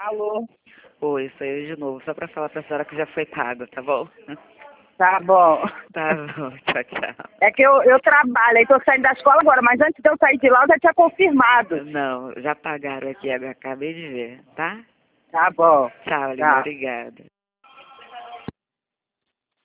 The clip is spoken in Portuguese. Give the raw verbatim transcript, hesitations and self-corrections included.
Alô? Oi, sou eu de novo, só pra falar pra senhora que já foi pago, tá bom? Tá bom. Tá bom, tchau, tchau. É que eu, eu trabalho, aí tô saindo da escola agora, mas antes de eu sair de lá eu já tinha confirmado. Não, já pagaram aqui, eu acabei de ver, tá? Tá bom. Tchau, linda, Tá. obrigada.